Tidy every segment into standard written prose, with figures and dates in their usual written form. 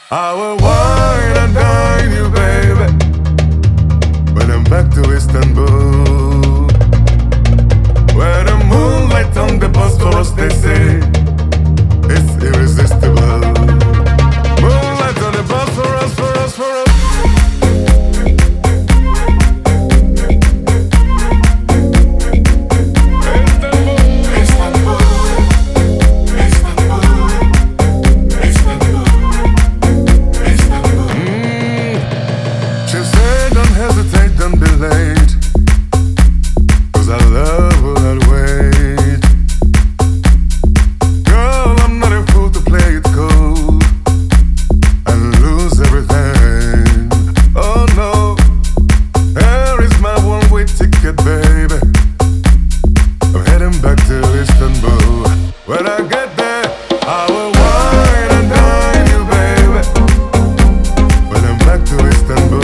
I will wine and dine you, baby, when I'm back to Istanbul, where the moonlight on the Bosphorus, they say, it's irresistible. Moonlight on the Bosphorus, for us, for us. Hesitate, don't be late, 'cause I love will not wait. Girl, I'm not a fool to play it cool and lose everything. Oh no, here is my one-way ticket, baby. I'm heading back to Istanbul. When I get there, I will wine and dine you, baby, when I'm back to Istanbul.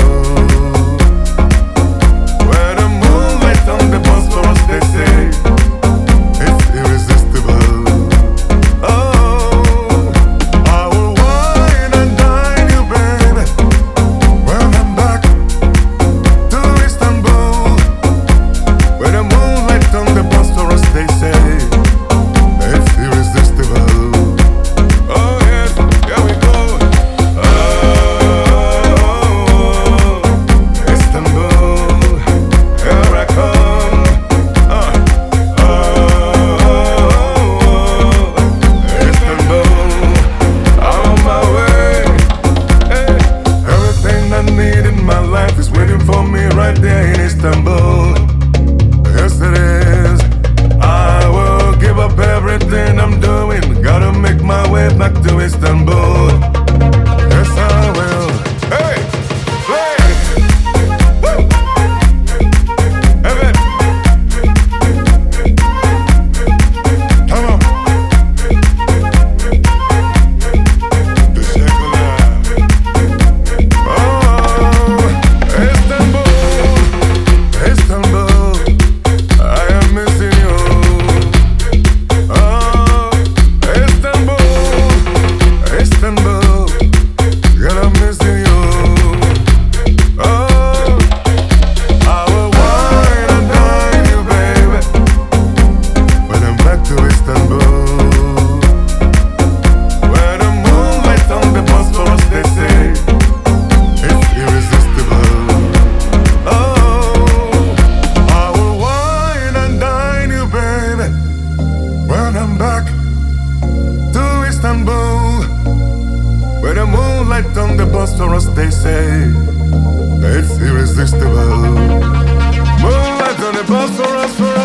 Right there in Istanbul, yes it is. I will give up everything I'm doing. Gotta make my way back to Istanbul. Yes I will. Hey, play. Woo. Hey, come on. I'm back to Istanbul, where the moonlight on the Bosphorus, they say, it's irresistible. Moonlight on the Bosphorus.